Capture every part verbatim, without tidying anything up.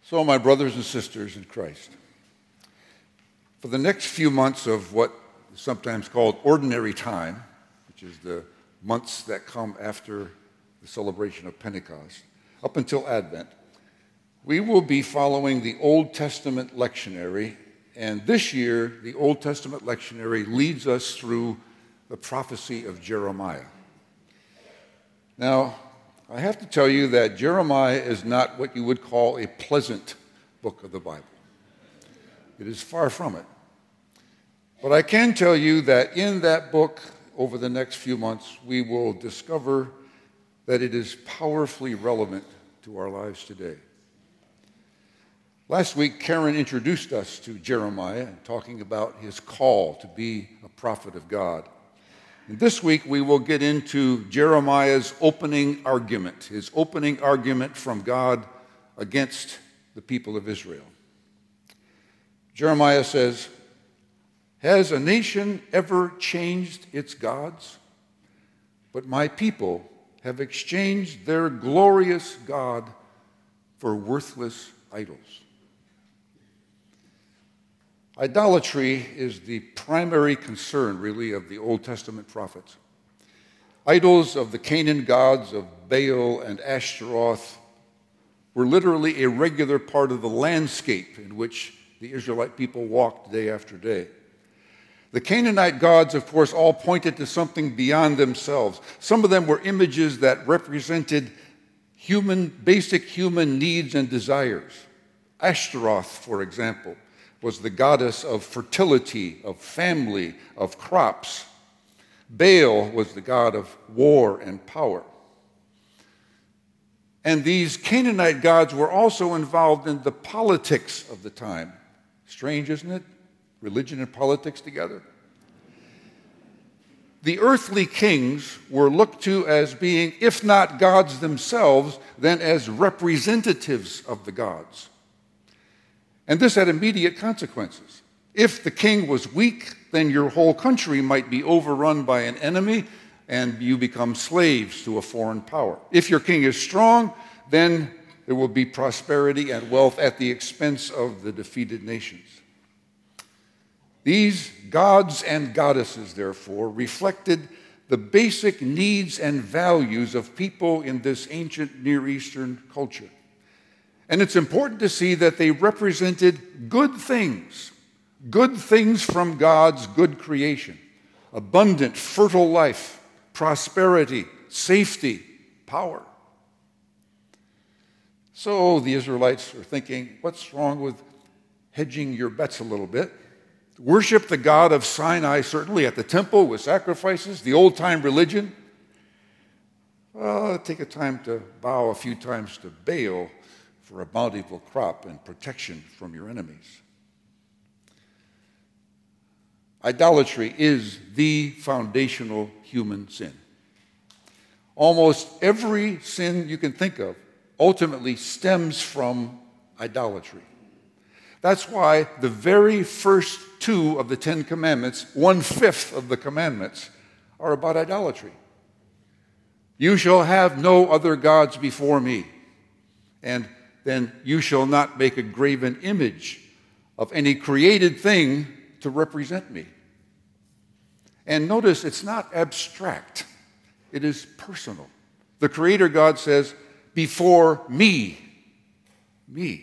So, my brothers and sisters in Christ, for the next few months of what is sometimes called ordinary time, which is the months that come after the celebration of Pentecost, up until Advent, we will be following the Old Testament lectionary, and this year, the Old Testament lectionary leads us through the prophecy of Jeremiah. Now, I have to tell you that Jeremiah is not what you would call a pleasant book of the Bible. It is far from it. But I can tell you that in that book, over the next few months, we will discover that it is powerfully relevant to our lives today. Last week, Karen introduced us to Jeremiah, talking about his call to be a prophet of God. And this week, we will get into Jeremiah's opening argument, his opening argument from God against the people of Israel. Jeremiah says, "Has a nation ever changed its gods? But my people have exchanged their glorious God for worthless idols." Idolatry is the primary concern, really, of the Old Testament prophets. Idols of the Canaan gods of Baal and Ashtaroth were literally a regular part of the landscape in which the Israelite people walked day after day. The Canaanite gods, of course, all pointed to something beyond themselves. Some of them were images that represented human, basic human needs and desires. Ashtaroth, for example, was the goddess of fertility, of family, of crops. Baal was the god of war and power. And these Canaanite gods were also involved in the politics of the time. Strange, isn't it? Religion and politics together. The earthly kings were looked to as being, if not gods themselves, then as representatives of the gods. And this had immediate consequences. If the king was weak, then your whole country might be overrun by an enemy and you become slaves to a foreign power. If your king is strong, then there will be prosperity and wealth at the expense of the defeated nations. These gods and goddesses, therefore, reflected the basic needs and values of people in this ancient Near Eastern culture. And it's important to see that they represented good things, good things from God's good creation, abundant, fertile life, prosperity, safety, power. So the Israelites are thinking, what's wrong with hedging your bets a little bit? Worship the God of Sinai, certainly at the temple with sacrifices, the old-time religion. Well, take a time to bow a few times to Baal for a bountiful crop and protection from your enemies. Idolatry is the foundational human sin. Almost every sin you can think of ultimately stems from idolatry. That's why the very first two of the Ten Commandments, one-fifth of the commandments, are about idolatry. You shall have no other gods before me, and then you shall not make a graven image of any created thing to represent me. And notice, it's not abstract. It is personal. The Creator God says, before me, me.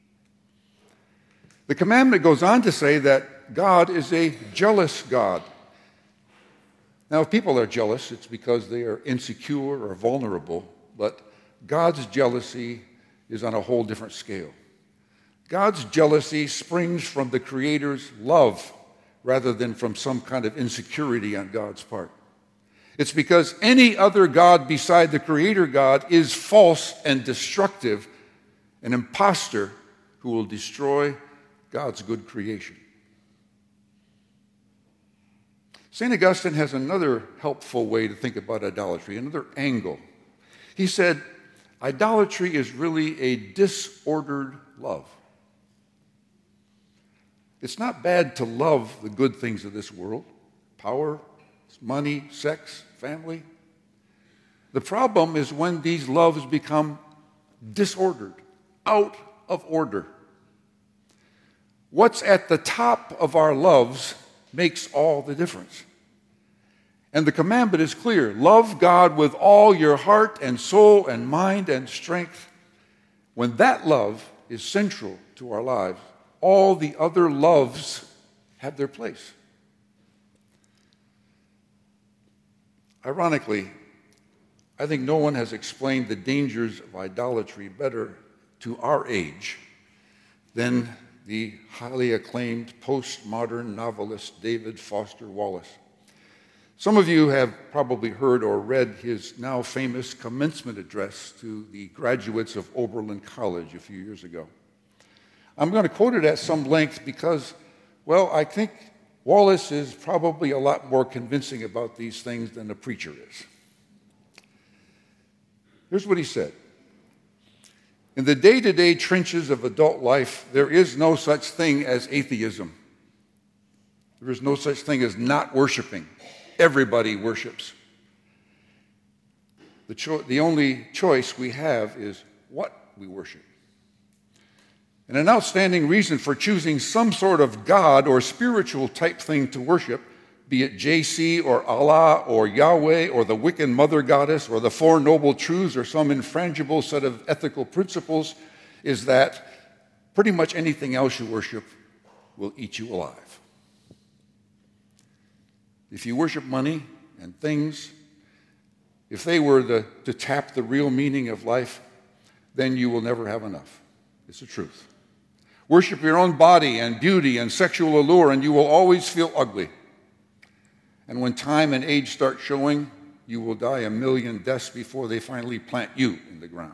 The commandment goes on to say that God is a jealous God. Now, if people are jealous, it's because they are insecure or vulnerable, but God's jealousy is on a whole different scale. God's jealousy springs from the Creator's love rather than from some kind of insecurity on God's part. It's because any other God beside the Creator God is false and destructive, an imposter who will destroy God's good creation. Saint Augustine has another helpful way to think about idolatry, another angle. He said, idolatry is really a disordered love. It's not bad to love the good things of this world, power, money, sex, family. The problem is when these loves become disordered, out of order. What's at the top of our loves makes all the difference. And the commandment is clear. Love God with all your heart and soul and mind and strength. When that love is central to our lives, all the other loves have their place. Ironically, I think no one has explained the dangers of idolatry better to our age than the highly acclaimed postmodern novelist David Foster Wallace. Some of you have probably heard or read his now famous commencement address to the graduates of Oberlin College a few years ago. I'm going to quote it at some length because, well, I think Wallace is probably a lot more convincing about these things than a preacher is. Here's what he said. In the day-to-day trenches of adult life, there is no such thing as atheism. There is no such thing as not worshiping. Everybody worships. The, cho- the only choice we have is what we worship. And an outstanding reason for choosing some sort of God or spiritual type thing to worship, be it J C or Allah or Yahweh or the Wiccan mother goddess or the Four Noble Truths or some infrangible set of ethical principles, is that pretty much anything else you worship will eat you alive. If you worship money and things, if they were the, to tap the real meaning of life, then you will never have enough. It's the truth. Worship your own body and beauty and sexual allure, and you will always feel ugly. And when time and age start showing, you will die a million deaths before they finally plant you in the ground.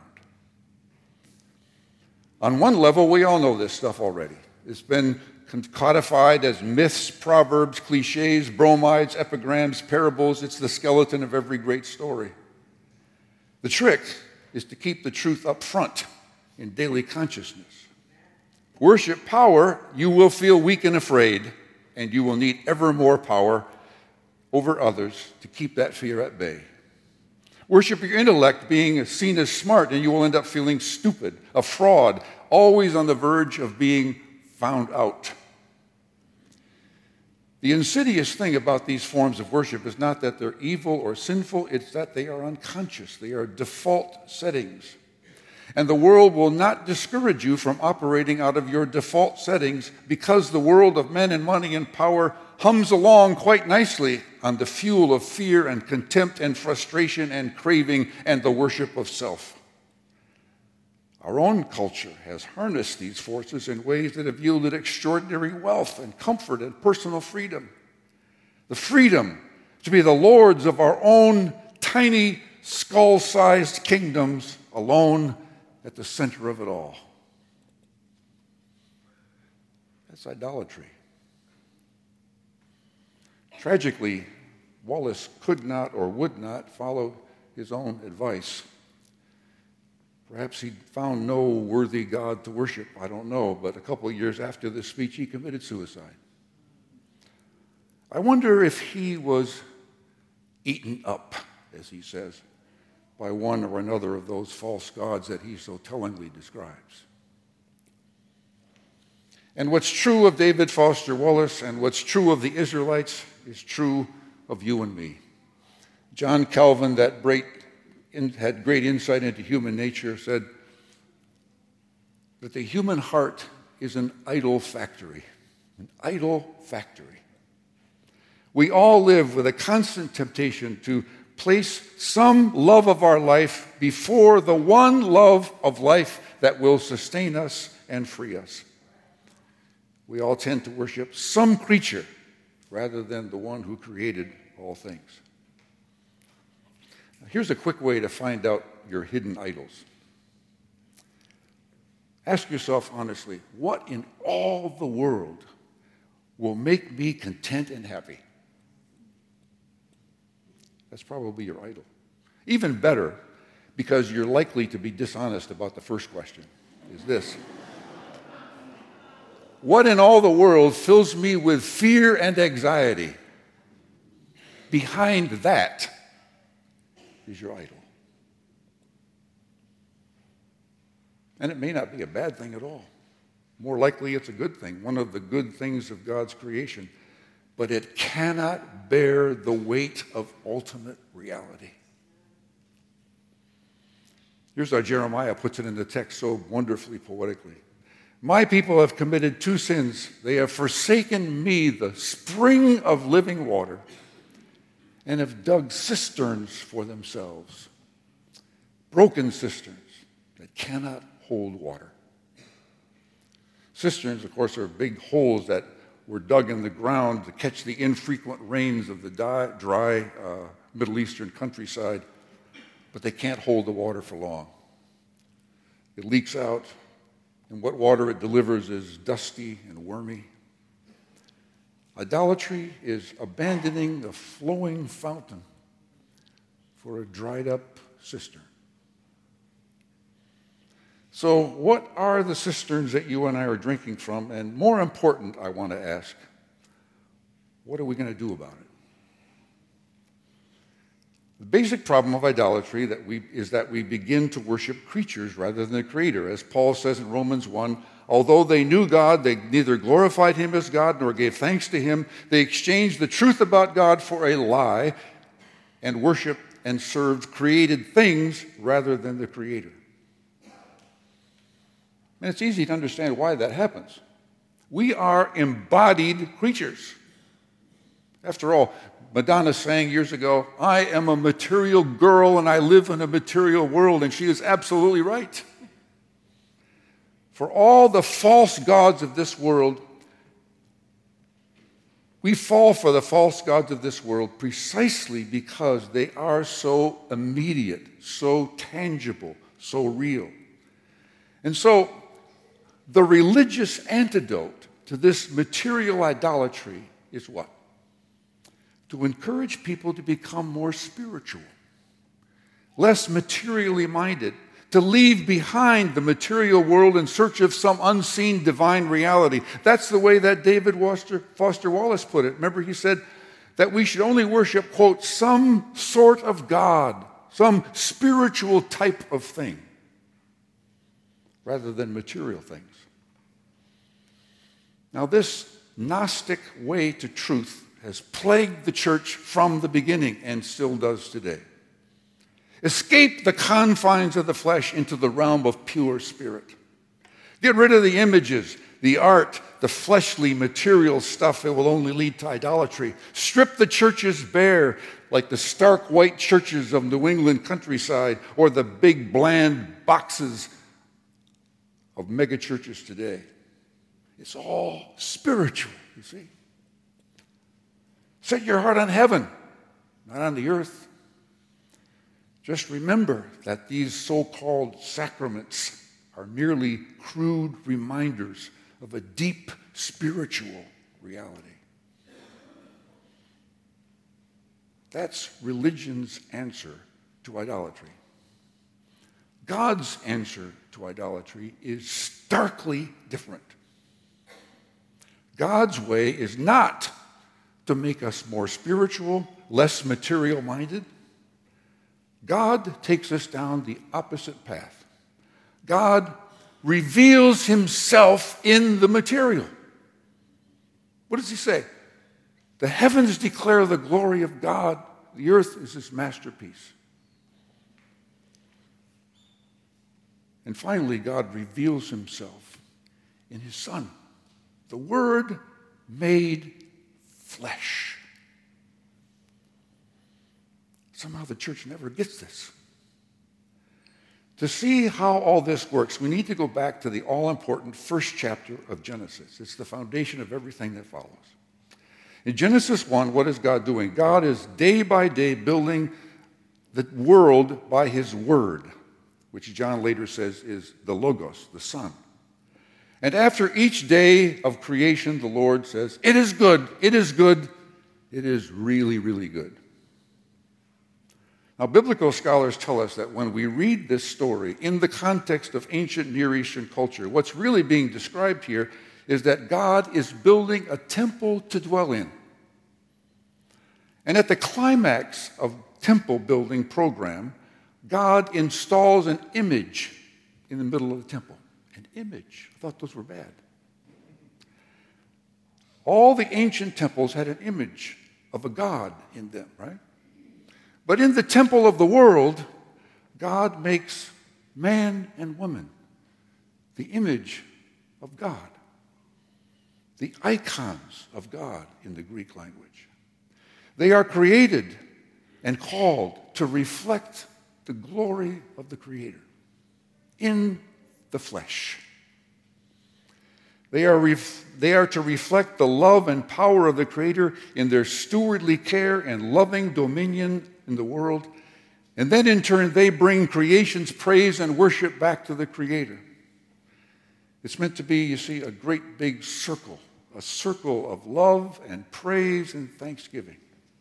On one level, we all know this stuff already. It's been codified as myths, proverbs, cliches, bromides, epigrams, parables. It's the skeleton of every great story. The trick is to keep the truth up front in daily consciousness. Worship power, you will feel weak and afraid, and you will need ever more power over others to keep that fear at bay. Worship your intellect, being seen as smart, and you will end up feeling stupid, a fraud, always on the verge of being found out. The insidious thing about these forms of worship is not that they're evil or sinful, it's that they are unconscious. They are default settings. And the world will not discourage you from operating out of your default settings because the world of men and money and power hums along quite nicely on the fuel of fear and contempt and frustration and craving and the worship of self. Our own culture has harnessed these forces in ways that have yielded extraordinary wealth and comfort and personal freedom. The freedom to be the lords of our own tiny, skull-sized kingdoms, alone at the center of it all. That's idolatry. Tragically, Wallace could not or would not follow his own advice. Perhaps he found no worthy God to worship, I don't know, but a couple of years after this speech, he committed suicide. I wonder if he was eaten up, as he says, by one or another of those false gods that he so tellingly describes. And what's true of David Foster Wallace and what's true of the Israelites is true of you and me. John Calvin, that great In, had great insight into human nature, said that the human heart is an idol factory, an idol factory. We all live with a constant temptation to place some love of our life before the one love of life that will sustain us and free us. We all tend to worship some creature rather than the one who created all things. Here's a quick way to find out your hidden idols. Ask yourself honestly, what in all the world will make me content and happy? That's probably your idol. Even better, because you're likely to be dishonest about the first question, is this. What in all the world fills me with fear and anxiety? Behind that is your idol. And it may not be a bad thing at all. More likely it's a good thing, one of the good things of God's creation. But it cannot bear the weight of ultimate reality. Here's how Jeremiah puts it in the text so wonderfully poetically. My people have committed two sins. They have forsaken me, the spring of living water, and have dug cisterns for themselves, broken cisterns that cannot hold water. Cisterns, of course, are big holes that were dug in the ground to catch the infrequent rains of the dry uh, Middle Eastern countryside, but they can't hold the water for long. It leaks out, and what water it delivers is dusty and wormy. Idolatry is abandoning a flowing fountain for a dried-up cistern. So what are the cisterns that you and I are drinking from? And more important, I want to ask, what are we going to do about it? The basic problem of idolatry that we, is that we begin to worship creatures rather than the Creator. As Paul says in Romans one, although they knew God, they neither glorified him as God nor gave thanks to him. They exchanged the truth about God for a lie and worshiped and served created things rather than the Creator. And it's easy to understand why that happens. We are embodied creatures. After all, Madonna sang years ago, I am a material girl and I live in a material world, and she is absolutely right. For all the false gods of this world, we fall for the false gods of this world precisely because they are so immediate, so tangible, so real. And so, the religious antidote to this material idolatry is what? To encourage people to become more spiritual, less materially minded, to leave behind the material world in search of some unseen divine reality. That's the way that David Foster, Foster Wallace put it. Remember, he said that we should only worship, quote, some sort of God, some spiritual type of thing, rather than material things. Now, this Gnostic way to truth has plagued the church from the beginning and still does today. Escape the confines of the flesh into the realm of pure spirit. Get rid of the images, the art, the fleshly material stuff that will only lead to idolatry. Strip the churches bare, like the stark white churches of New England countryside or the big bland boxes of mega churches today. It's all spiritual, you see. Set your heart on heaven, not on the earth. Just remember that these so-called sacraments are merely crude reminders of a deep spiritual reality. That's religion's answer to idolatry. God's answer to idolatry is starkly different. God's way is not to make us more spiritual, less material-minded. God takes us down the opposite path. God reveals himself in the material. What does he say? The heavens declare the glory of God. The earth is his masterpiece. And finally, God reveals himself in his Son. The Word made flesh. Somehow the church never gets this. To see how all this works, we need to go back to the all-important first chapter of Genesis. It's the foundation of everything that follows. In Genesis one, what is God doing? God is day by day building the world by his Word, which John later says is the Logos, the Son. And after each day of creation, the Lord says, it is good, it is good, it is really, really good. Now, biblical scholars tell us that when we read this story in the context of ancient Near Eastern culture, what's really being described here is that God is building a temple to dwell in. And at the climax of temple building program, God installs an image in the middle of the temple. An image. I thought those were bad. All the ancient temples had an image of a god in them, right? But in the temple of the world, God makes man and woman the image of God, the icons of God in the Greek language. They are created and called to reflect the glory of the Creator in the flesh. They are, ref- they are to reflect the love and power of the Creator in their stewardly care and loving dominion in the world. And then in turn, they bring creation's praise and worship back to the Creator. It's meant to be, you see, a great big circle, a circle of love and praise and thanksgiving.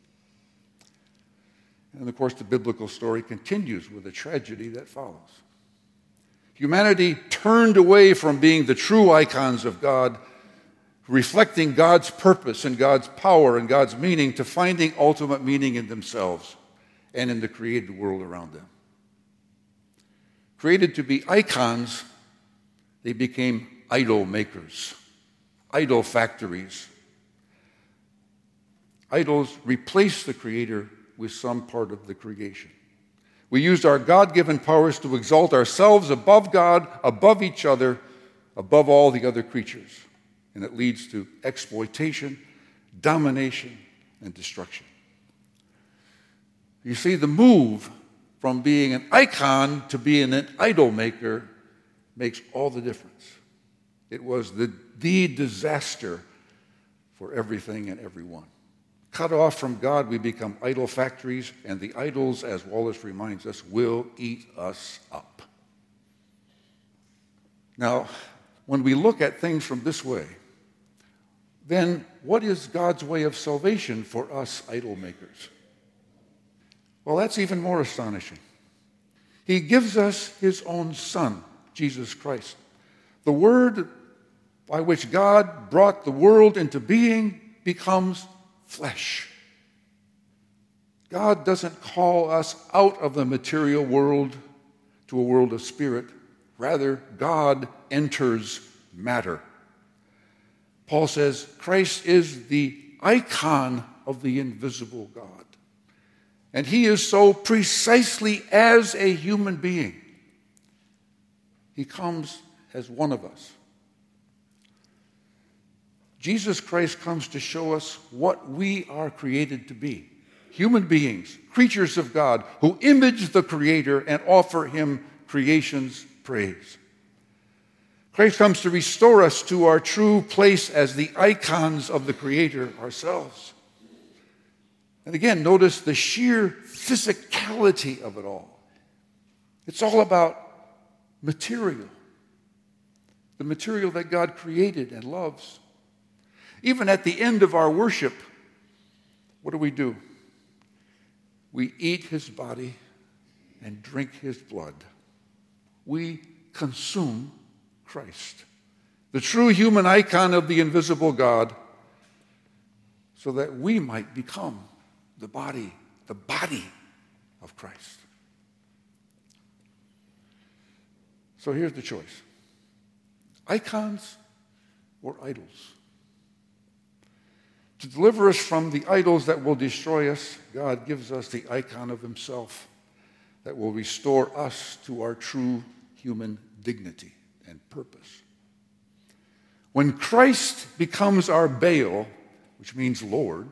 And of course, the biblical story continues with a tragedy that follows. Humanity turned away from being the true icons of God, reflecting God's purpose and God's power and God's meaning, to finding ultimate meaning in themselves and in the created world around them. Created to be icons, they became idol makers, idol factories. Idols replaced the Creator with some part of the creation. We used our God-given powers to exalt ourselves above God, above each other, above all the other creatures. And it leads to exploitation, domination, and destruction. You see, the move from being an icon to being an idol maker makes all the difference. It was the, the disaster for everything and everyone. Cut off from God, we become idol factories, and the idols, as Wallace reminds us, will eat us up. Now, when we look at things from this way, then what is God's way of salvation for us idol makers? Well, that's even more astonishing. He gives us his own Son, Jesus Christ. The Word by which God brought the world into being becomes flesh. God doesn't call us out of the material world to a world of spirit. Rather, God enters matter. Paul says Christ is the icon of the invisible God. And he is so precisely as a human being. He comes as one of us. Jesus Christ comes to show us what we are created to be. Human beings, creatures of God, who image the Creator and offer him creation's praise. Christ comes to restore us to our true place as the icons of the Creator ourselves. And again, notice the sheer physicality of it all. It's all about material. The material that God created and loves. Even at the end of our worship, what do we do? We eat his body and drink his blood. We consume Christ, the true human icon of the invisible God, so that we might become the body, the body of Christ. So here's the choice. Icons or idols? To deliver us from the idols that will destroy us, God gives us the icon of himself that will restore us to our true human dignity and purpose. When Christ becomes our Baal, which means Lord,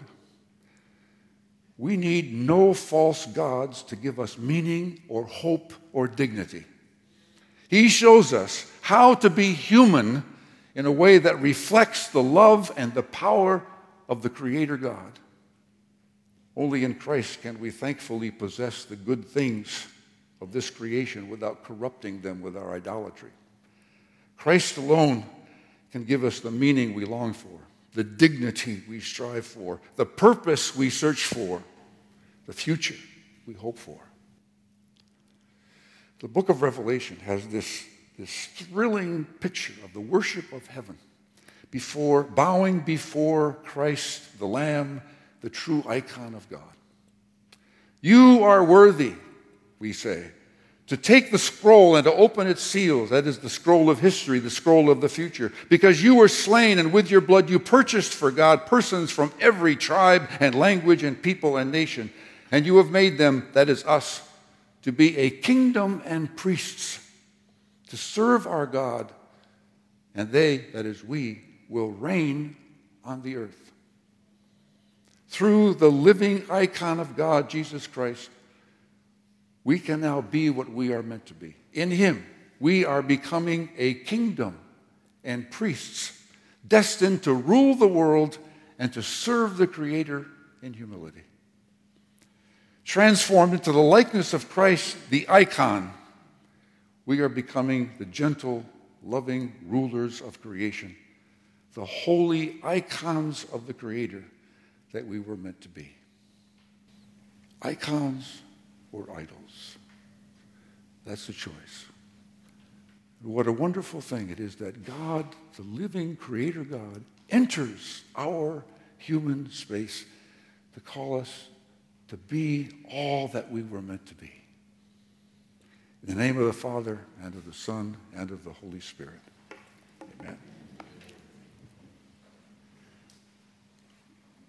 we need no false gods to give us meaning or hope or dignity. He shows us how to be human in a way that reflects the love and the power of the Creator God. Only in Christ can we thankfully possess the good things of this creation without corrupting them with our idolatry. Christ alone can give us the meaning we long for, the dignity we strive for, the purpose we search for, the future we hope for. The book of Revelation has this, this thrilling picture of the worship of heaven before bowing before Christ, the Lamb, the true icon of God. You are worthy, we say, to take the scroll and to open its seals. That is the scroll of history, the scroll of the future. Because you were slain, and with your blood you purchased for God persons from every tribe and language and people and nation. And you have made them, that is us, to be a kingdom and priests, to serve our God. And they, that is we, will reign on the earth. Through the living icon of God, Jesus Christ, we can now be what we are meant to be. In him, we are becoming a kingdom and priests, destined to rule the world and to serve the Creator in humility. Transformed into the likeness of Christ, the icon, we are becoming the gentle, loving rulers of creation, the holy icons of the Creator that we were meant to be. Icons or idols? That's the choice. What a wonderful thing it is that God, the living Creator God, enters our human space to call us to be all that we were meant to be. In the name of the Father, and of the Son, and of the Holy Spirit. Amen.